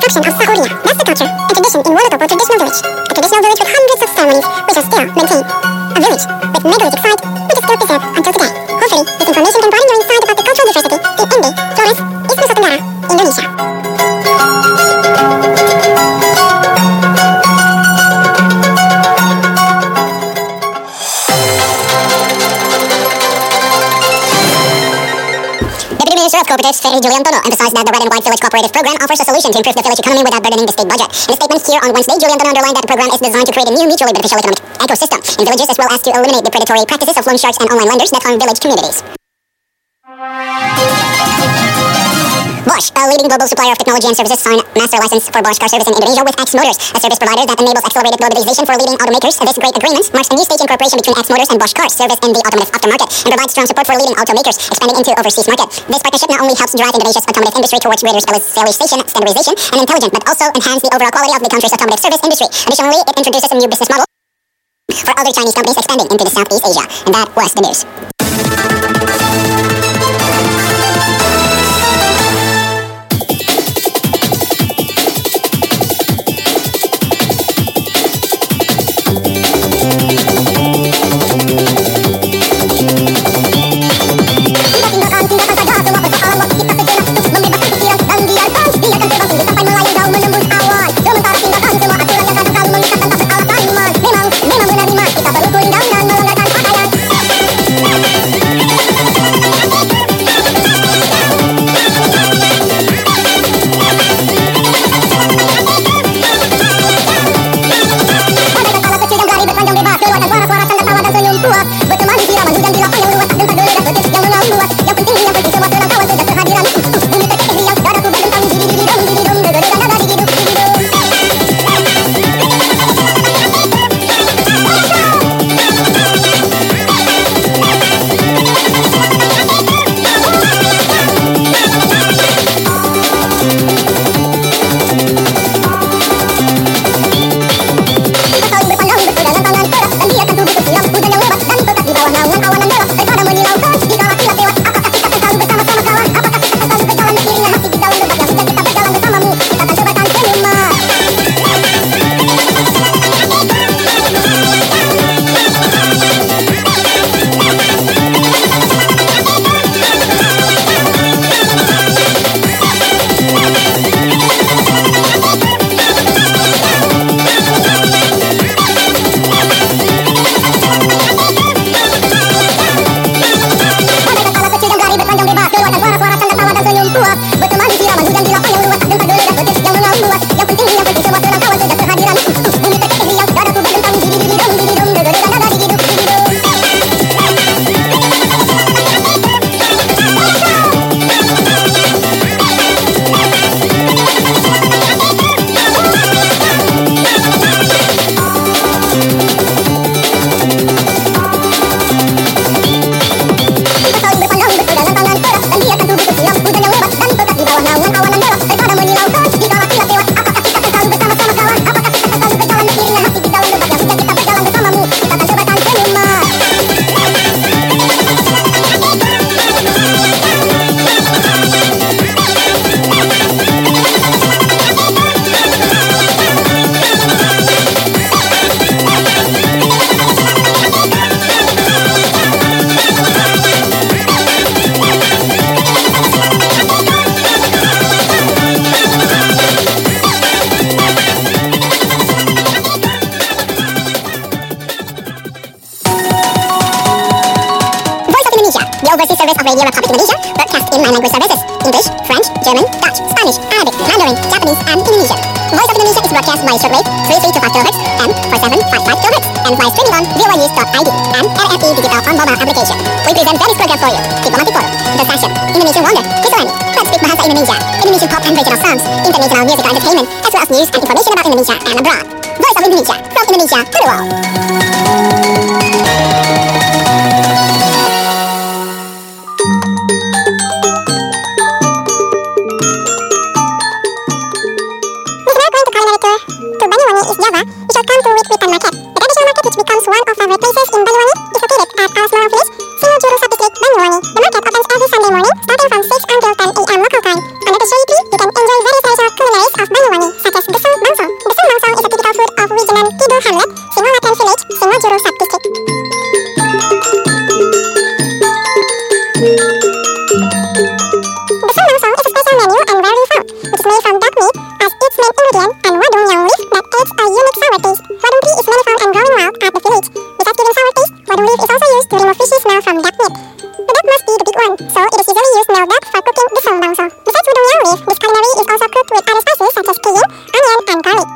construction of Sahuria. That's the culture and tradition in Wolotopo traditional village. A traditional village with hundreds of ceremonies which are still maintained. A village with megalithic site which is still preserved until today. Hopefully, this information can broaden your insight about the cultural diversity in Ende, Flores, East Nusa Tenggara, Indonesia. Minister of Cooperatives, Ferry Juliantono, emphasized that the Red and White Village Cooperative Program offers a solution to improve the village economy without burdening the state budget. In a statement here on Wednesday, Juliantono underlined that the program is designed to create a new mutually beneficial economic ecosystem in villages as well as to eliminate the predatory practices of loan sharks and online lenders that harm village communities. Bosch, a leading global supplier of technology and services, signed master license for Bosch car service in Indonesia with X Motors, a service provider that enables accelerated globalization for leading automakers. This great agreement marks a new stage in cooperation between X Motors and Bosch Cars service in the automotive aftermarket and provides strong support for leading automakers expanding into overseas market. This partnership not only helps drive Indonesia's automotive industry towards greater specialization, standardization, and intelligence, but also enhance the overall quality of the country's automotive service industry. Additionally, it introduces a new business model for other Chinese companies expanding into the Southeast Asia. And that was the news. Overseas Service of Radio Republic Indonesia, broadcast in 9 language services: English, French, German, Dutch, Spanish, Arabic, Mandarin, Japanese, and Indonesian. Voice of Indonesia is broadcast by shortwave 3325 kHz and 4755 kHz and by streaming on voanews.id and RFE Digital on mobile application. We present Venice program for you: Diplomatic Forum, The Session, Indonesian Wonder, Kisalani, Let's Speak Bahasa Indonesia, Indonesian pop and regional songs, international musical entertainment, as well as news and information about Indonesia and abroad. Voice of Indonesia, from Indonesia to the world. Is Java, we shall come to Wit-Witan Market. The traditional market, which becomes one of favorite places in Banyuwangi, is located at our small village, Singojuru Sub-District, Banyuwangi. The market opens every Sunday morning, starting from 6 until 10 a.m. local time. Under the shade tree, you can enjoy various traditional culinaries of Banyuwangi. leaf is also used to remove fishy smell from duck meat. The duck must be the big one, so it is usually used smell duck for cooking the song bangso. Besides udon yang leaf, this culinary is also cooked with other spices such as cayenne, onion, and garlic.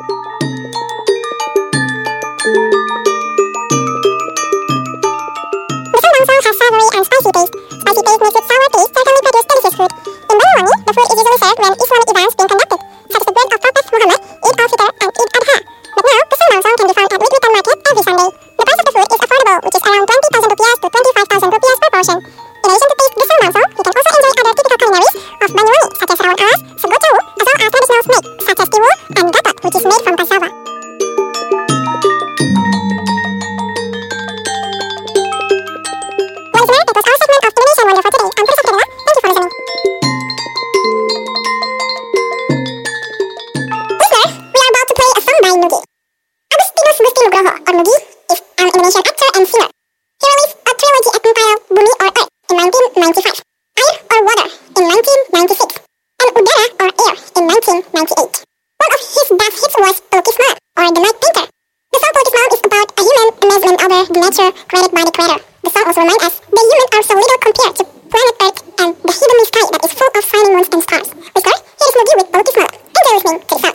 The song bangso has savory and spicy taste. Spicy taste mixed with sour taste certainly produce delicious food. In Banyuwangi, the food is usually served when Islamic events being conducted, such as the birth of Prophet Muhammad, Eid al-Fitr, and Eid Adha. But now, the song bangso can be found at Midweekend Market every Sunday. The price of the food is affordable, which is around 20,000 rupiah to 25,000 rupiah per portion. In addition to taste the song bangso, you can also enjoy other typical culinaries of Banyuwangi, such as rawon alas, sego tahu, as well as traditional snake, such as tiwul, and gatot, which is made from cassava. Listener, that was our segment of Indonesian Wonder for today. I'm Purisa Kirila. Thank you for listening. Listener, we are about to play a song by Nugi. Agustinus Gusti Nugroho, or Nugi, is an Indonesian actor and singer. He released a trilogy entitled Bumi or Earth in 1995, Air or Water in 1996, and Udara or Air in 1998. One of his best hits was Pelukis Malam, or The Night Painter. The song Pelukis Malam is about a human amazement over the nature created by the Creator. The song also reminds us that humans are so little compared to planet Earth and the heavenly sky that is full of shining moons and stars. Listener, here is Nugi with Pelukis Malam. Enjoy listening to the song.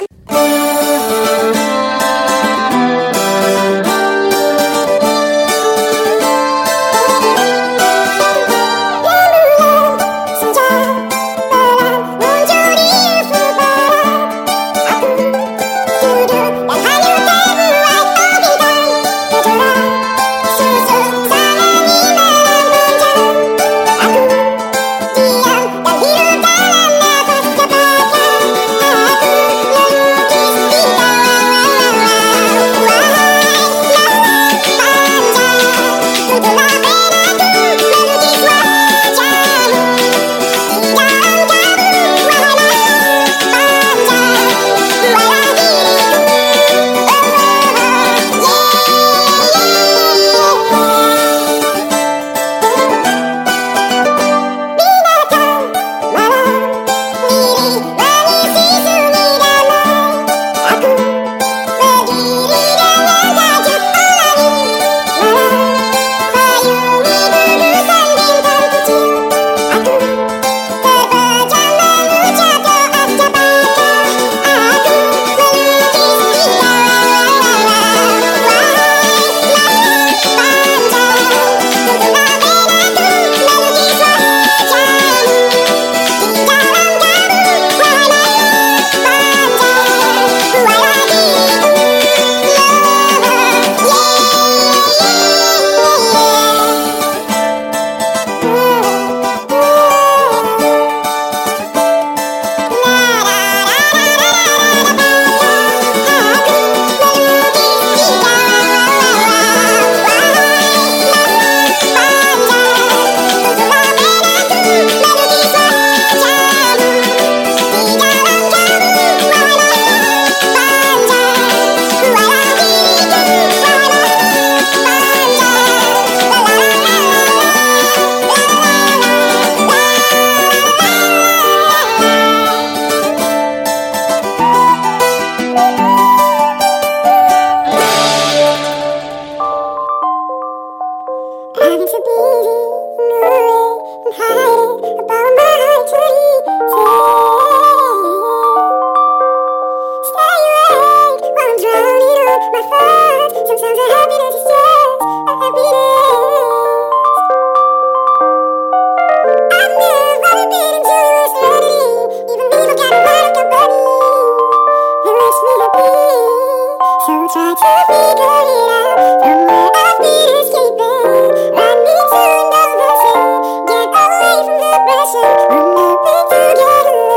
Together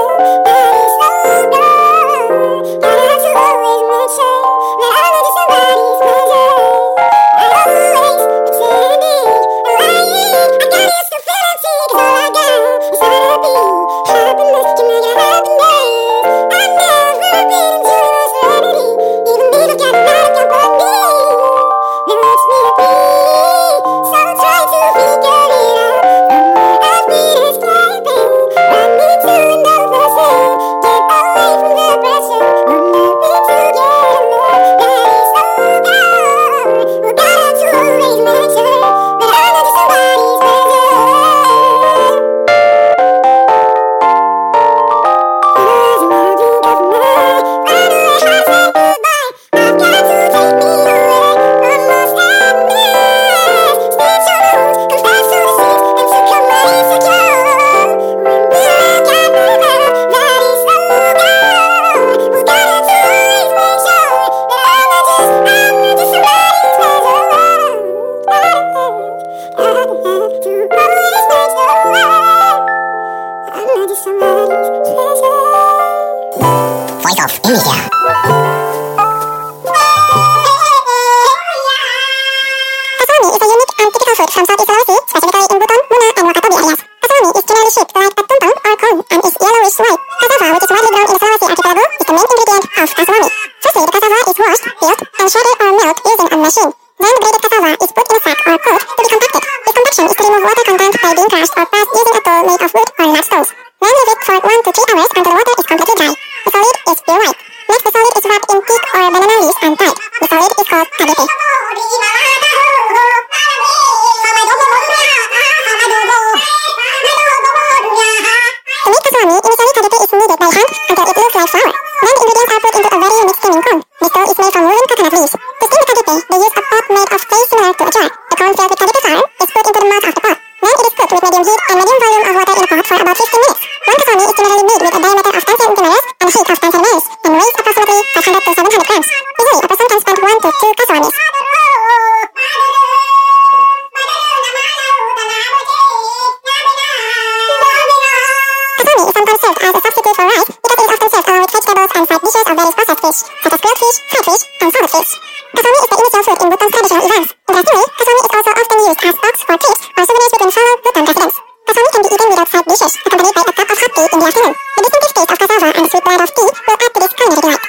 yourself in here. Kaswami is a unique and typical food from Southeast Sulawesi, specifically in Buton, Muna, and Wakatobi areas. Kaswami is generally shaped like a tumpeng or cone and is yellowish-white. Cassava, which is widely grown in the Sulawesi archipelago, is the main ingredient of kaswami. Firstly, the cassava is washed, peeled, and shredded or milled using a machine. Then the grated cassava is put in a sack or coat to be compacted. This compaction is to remove water content by being crushed or pressed using a tool made of wood or large stones. Then leave it for 1 to 3 hours until the water is completely dry. The solid is pure white. Next, the solid is wrapped in teak or banana leaves and tied. The solid is called kadepe. To make kaswami, initially kadepe is kneaded by hand until it looks like flour. Then the ingredients are put into a very unique steaming cone. This dough is made from woolen coconut leaves. To steam the kadepe, they use a pot made of clay similar to a jar. The cone filled with kadepe flour is put into the mouth of the pot. Then it is cooked with medium heat and medium volume of water in a pot for about 15 minutes. One kaswami is generally made with a diameter of 10 centimeters and a height of 10 centimeters and weighs approximately 500 to 700 grams. Usually, a person can spend 1 to 2 kaswamis. Kaswami is sometimes served as a substitute for rice because it is often served along with vegetables and side dishes of various processed fish, such as grilled fish, fried fish, and salted fish. Kaswami is the initial food in Buton's traditional events. Interestingly, kaswami is also often used as stocks for trips or souvenirs within fellow Buton residents. Kaswami can be eaten without side dishes, accompanied by a cup of hot tea in the afternoon. The distinctive taste of cassava and the sweet blend of tea will add to this culinary delight.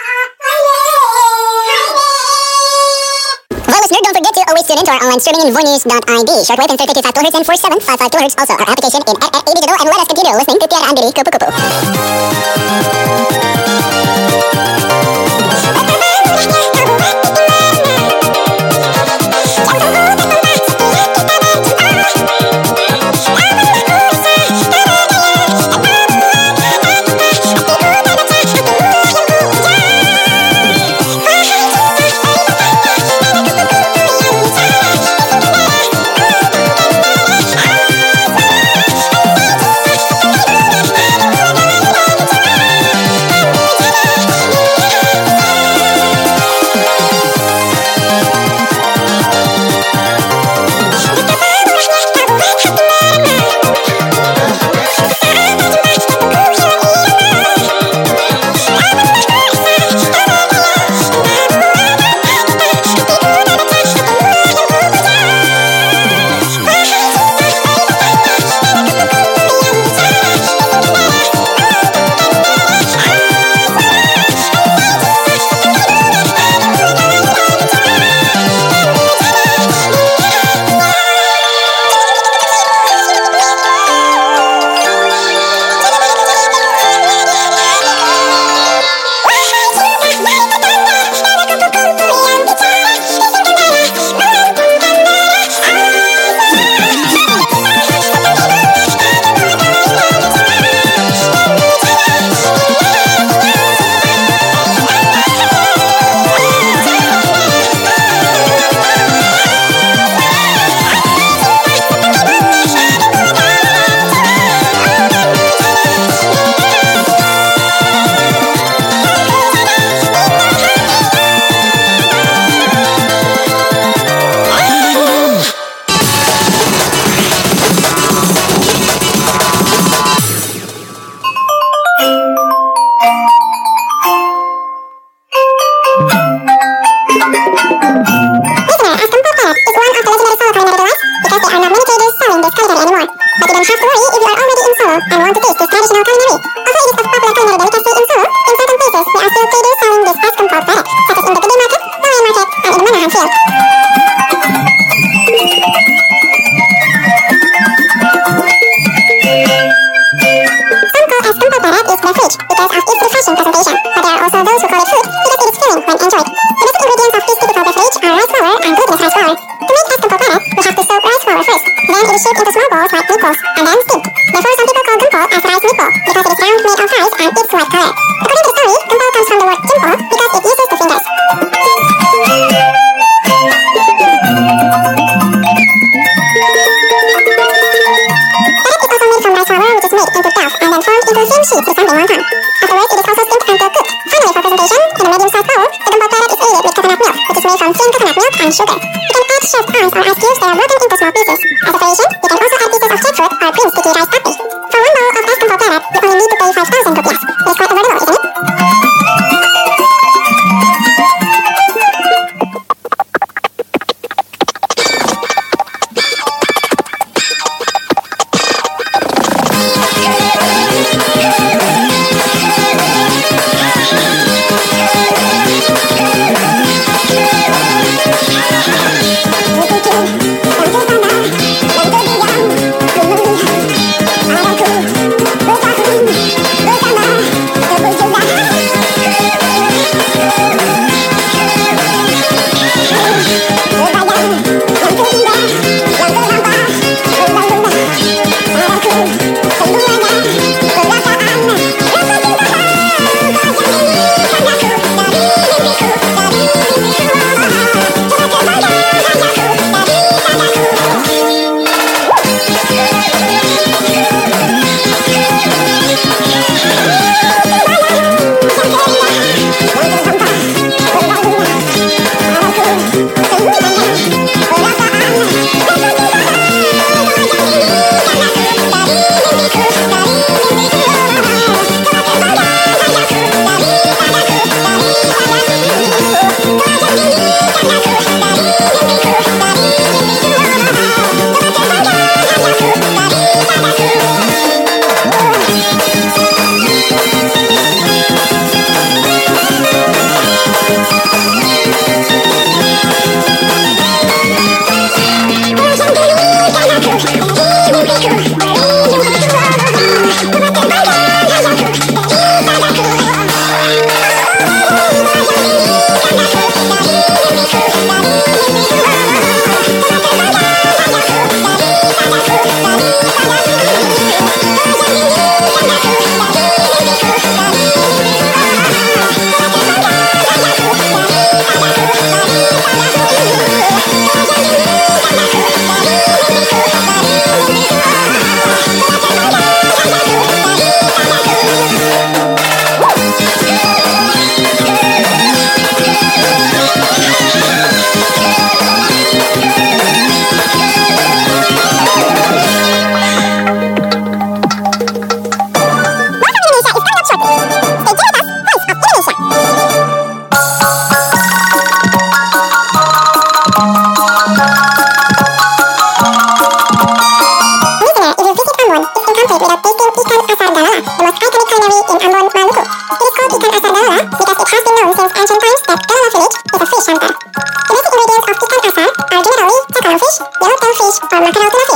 Well, listener, don't forget to always tune in to our online streaming in voinews.id. Shortwave in 32.5 kHz and 47.55 kHz. Also, our application in A Digital, and let us continue listening to Tiara Andiri Kupu Kupu. And sugar. You can add shaved ice or ice cubes that are broken into small pieces. As a variation, you can also add pieces of jackfruit or green sticky rice puppy. For 1 bowl of ice combo planet, you only need to pay 5,000 rupiahs. It is quite affordable, isn't it?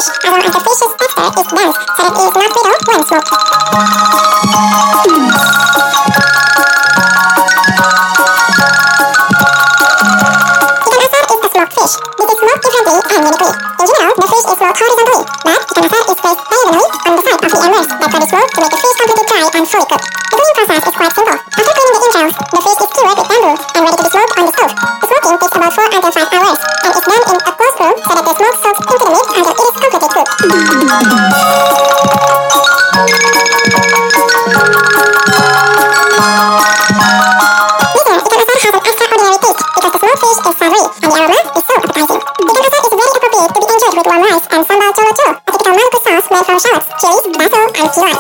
fish as long as the fish's nectar is dense so that it is not brittle when smoked. Ikan asar is a smoked fish. This is smoked differently and uniquely. In general, the fish is smoked horizontally, but ikan asar is placed diagonally on the side of the antlers that cut it slow to make the fish completely dry and fully cooked. The cooking process is quite simple. After cleaning the entrails, the fish is skewered with bamboo and ready to be smoked on the stove. The smoking takes about 4 until 5 hours and is done in a closed room so that the smoke soaks into the meat until it is completely cooked. Later, ikan asar has an extraordinary taste because the smoked fish is savory and the aroma is so appetizing. Ikan asar is very appropriate to be enjoyed with warm rice and sambal cholo cholo, a typical Maluku sauce made from shallots, chilies, basil, and tiwan.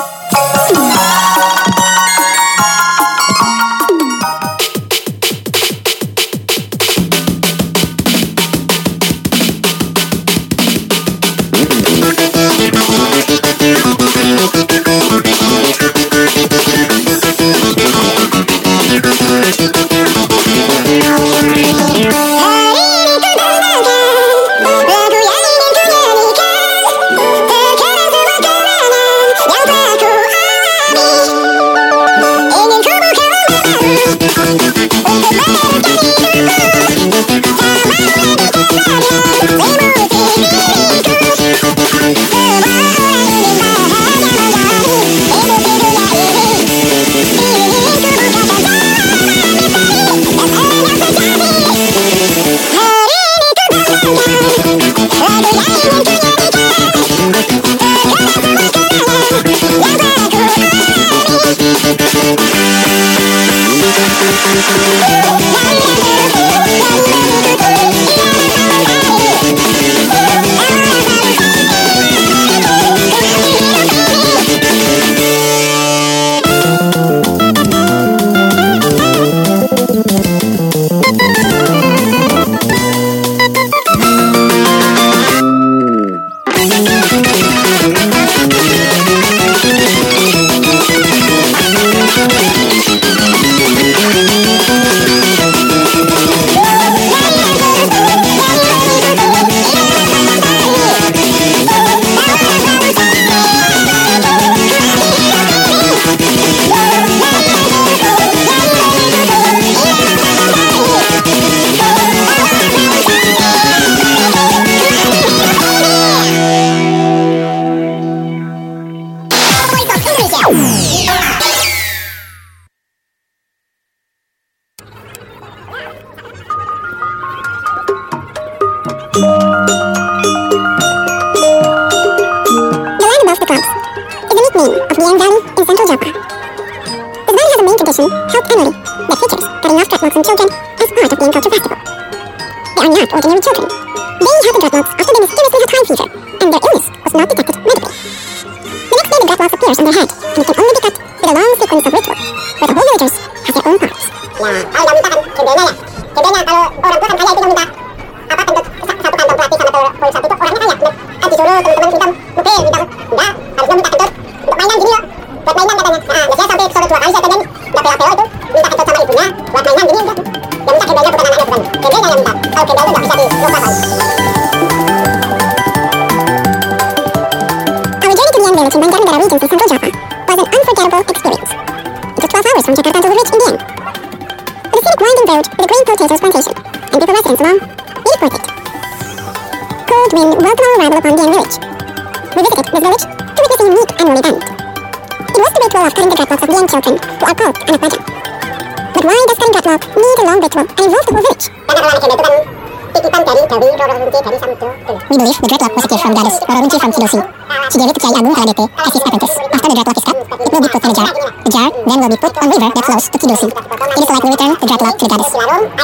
We believe the dreadlock was a gift from goddess Rorunchi from Kidosi. She gave it to Kiai Agung Kaladete as his apprentice. After the dreadlock is cut, it will be put in a jar. The jar then will be put on river that flows to Kidosi. It is like we return the dreadlock to the goddess.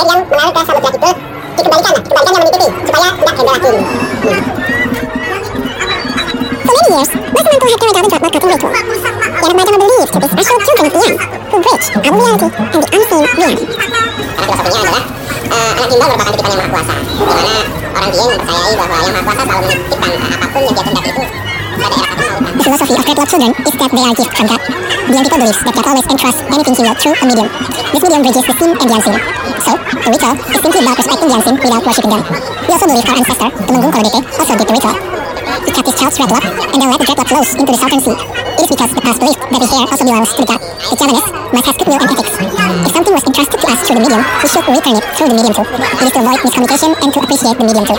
For many years, Basamanto had carried out the dreadlock cutting ritual. Yanagmadama believed to be special children of the young who bridge our reality and the unseen reality. Anak gimbal merupakan titipan yang maha kuasa, di mana orang jin mempercayai bahwa yang maha kuasa selalu menitipkan apapun yang dia kehendaki itu The philosophy of dreadlock children is that they are gifts from God. The young people believes that God always entrusts anything he will through a medium. This medium bridges the seen and the unseen. So, the ritual is simply about respecting the unseen without worshipping them. We also believe our ancestor, Temenggung Kolodeke, also did the ritual. He cut his child's dreadlock and then let the dreadlock flows into the southern sea. It is because the past believed that his hair also belongs to the god. The Javanese must have goodwill and ethics. If something was entrusted to us through the medium, we should return it through the medium too. It is to avoid miscommunication and to appreciate the medium too.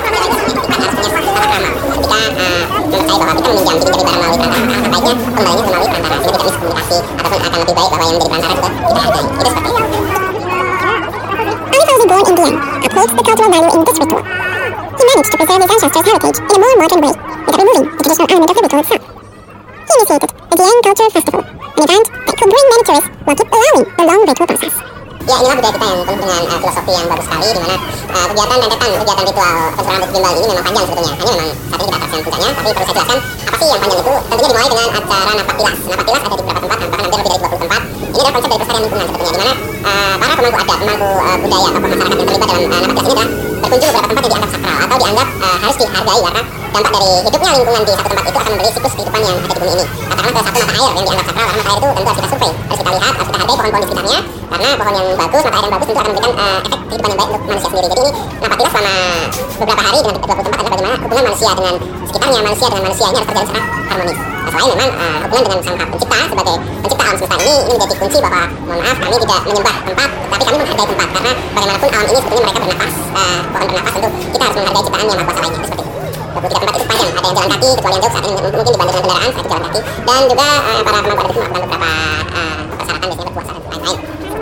Bahwa kita meminjam jadi barang melalui perantara, sebaiknya kembalinya melalui perantara sehingga tidak miskomunikasi ataupun akan lebih baik bahwa yang menjadi perantara juga kita hargai. Itu seperti itu. Ali Fauzi, born in Dieng, upholds the cultural value in this ritual. He managed to preserve his ancestors' heritage in a more modern way without removing the traditional element of the ritual itself. He initiated the Dieng Culture Festival, an event that could bring many tourists while keep allowing the long ritual process. Ya, inilah budaya kita yang penuh dengan filosofi yang bagus sekali, di mana kegiatan rentetan kegiatan ritual pencukuran rambut gimbal ini memang panjang sebetulnya. Hanya memang saat ini kita atraksikan puncaknya, tapi perlu saya jelaskan apa sih yang panjang itu. Tentunya dimulai dengan acara napak tilas. Napak tilas ada di beberapa tempat, bahkan hampir lebih dari 20 tempat. Ini adalah konsep dari pelestarian lingkungan sebetulnya, di mana para pemangku adat, pemangku budaya atau masyarakat yang terlibat dalam napak tilas ini adalah berkunjung ke beberapa tempat yang dianggap sakral atau dianggap harus dihargai karena dampak dari hidupnya lingkungan di satu tempat itu akan memberi siklus kehidupan yang ada di bumi ini. Katakanlah ke satu mata air yang dianggap sakral, karena mata air itu tentu harus kita survei, harus kita lihat, harus kita hargai pohon-pohon di sekitarnya, karena pohon yang bagus, mata air yang bagus tentu akan memberikan efek kehidupan yang baik untuk manusia sendiri. Jadi ini napak tilas selama beberapa hari dengan 20 tempat adalah bagaimana hubungan manusia dengan sekitarnya, manusia dengan manusia ini harus terjalin secara harmonis. Nah, selain memang hubungan dengan sang pencipta sebagai pencipta alam semesta ini menjadi kunci bahwa mohon maaf kami tidak menyembah tempat, tetapi kami menghargai tempat karena bagaimanapun alam ini sebetulnya mereka bernapas, pohon bernapas tentu kita harus menghargai ciptaan yang maha kuasa lainnya. Seperti itu. 23 tempat itu panjang, ada yang jalan kaki, kecuali yang jauh saat ini mungkin dibantu dengan kendaraan, saat itu jalan kaki, dan juga para pemangku adat itu melakukan beberapa persyaratan biasanya berpuasa dan lain-lain.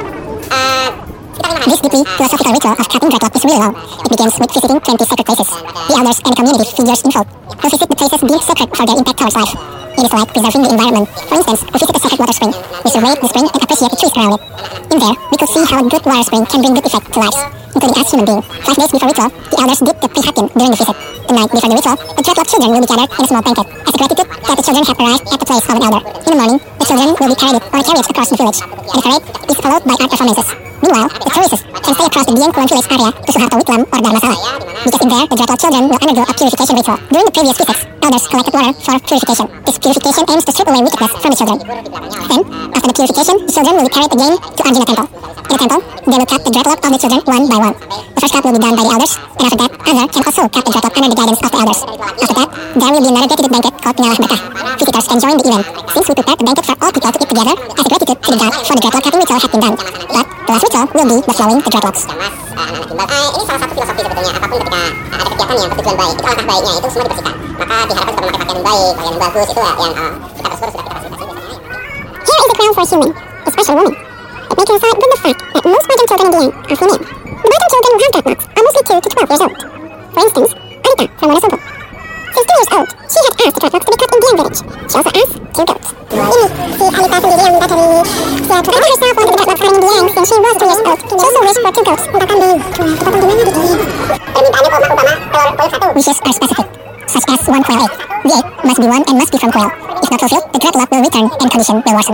This deeply philosophical ritual of cutting dreadlock is really long. It begins with visiting 20 sacred places. The elders and the community figures involved will visit the places deemed sacred for their impact towards life. It is like preserving the environment. For instance, we visit a sacred water spring. We survey the spring and appreciate the trees around it. In there, we could see how a good water spring can bring good effect to lives, including us human beings. 5 days before ritual, the elders did the prihatin during the visit. The night before the ritual, the dreadlock children will be gathered in a small banquet as a gratitude that the children have arrived at the place of an elder. In the morning, the children will be paraded or carried across the village, and the parade is followed by art performances. Meanwhile, the tourists can stay across the Dieng Kulon village area to Suharto Witlam or Dharmasala, because in there, the dreadlock children will undergo a purification ritual. During the previous visits, elders collected water for purification. This purification aims to strip away wickedness from the children. Then, after the purification, the children will be carried again to Arjuna Temple. In the temple, they will cut the dreadlock of the children one by one. The first cut will be done by the elders, and after that, other can also cut the dreadlock under the guidance of the elders. After that, there will be another gratitude banquet called Pengalah Berkah. Visitors can join the event, since we prepared the banquet for all people to eat together as a gratitude to the god for the dreadlock cutting ritual had been done. But the last ritual will be the flowing the dreadlocks. Ini salah satu filosofi sebetulnya, apapun ketika ada kegiatan yang bertujuan baik, itu alangkah baiknya itu semua dibersihkan. Maka diharapkan kita memakai pakaian yang baik, pakaian yang bagus, itu yang kita terus sudah kita fasilitasi biasanya. Here is a crown for a human, a special woman. It may coincide with the fact that most bottom children in the end are female. The bottom children who have dreadlocks are mostly 2 to 12 years old. For instance, Anita from Wonosobo. Since 2 years old, she had asked the dreadlocks to be cut in Dieng village. She also asked 2 goats. Ini si Anita sendiri yang minta dari si Anita herself wanted the dreadlocks cut in Dieng since she was 2 years old. She also wished for 2 goats untuk kambing. Kita gimana di Dieng? Permintaannya kalau Obama kalau 1. Wishes are specific, such as 1 quail egg. The egg must be 1 and must be from quail. If not fulfilled, the dreadlock will return and condition will worsen.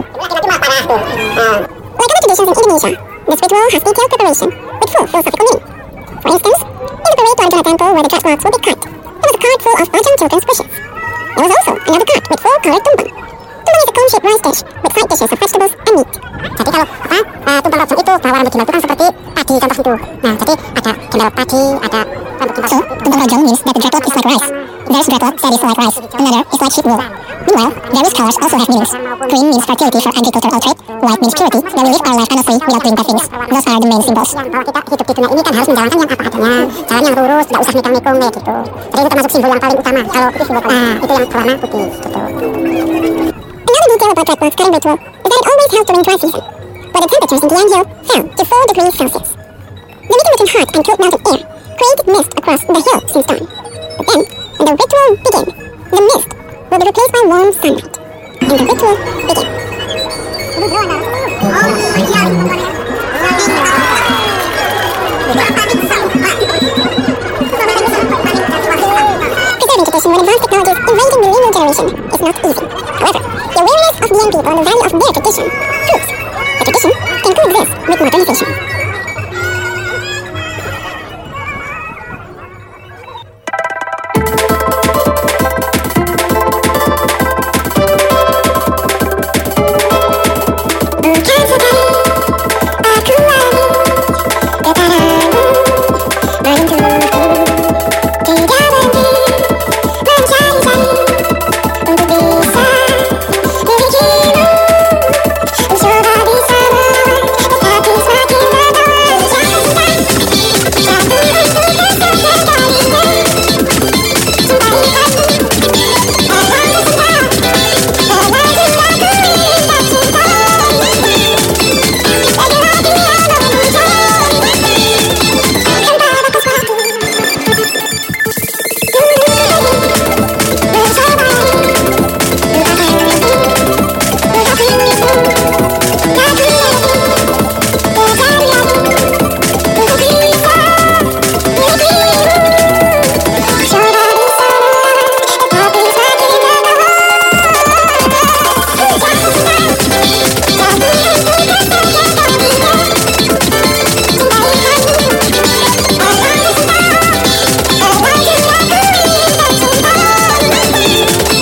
Like other traditions in Indonesia, this ritual has detailed preparation with full philosophical meaning. For instance, in the parade to Arjuna Temple where the dreadlocks will be cut, there was a cart full of bottom children's wishes. There was also another cart with 4 colored tumpeng. Tumpeng is a cone-shaped rice dish with side dishes of vegetables and meat. Jadi kalau tumpeng rojong itu kalau rambut gimbal itu kan seperti padi contoh itu. Nah, jadi ada gimbal padi, ada rambut gimbal. So, tumpeng rojong means that the dreadlock is like rice. There's dreadlock that is like rice. Another is like sheep wool. Meanwhile, various colors also have meanings. Green means fertility for agricultural trade. White means purity, that we live our life honestly without doing bad things. Those are the main symbols. Kalau kita hidup di dunia ini kan harus menjalankan yang apa adanya, jalan yang lurus, tidak usah mikul-mikul kayak gitu. Jadi itu termasuk simbol yang paling utama. Kalau itu simbol itu yang berwarna putih gitu. Another detail about dreadlocks cutting ritual is that it always held during dry season, where the temperatures in Dieng Hill fell to 4 degrees Celsius. The meeting between hot and cold mountain air created mist across the hill since dawn. But then, when the ritual began, the mist will be replaced by warm sunlight, and the ritual began. Preserving tradition when advanced technologies invading the new generation is not easy. However, the awareness of the young people on the value of their tradition proves that tradition can coexist with modernization.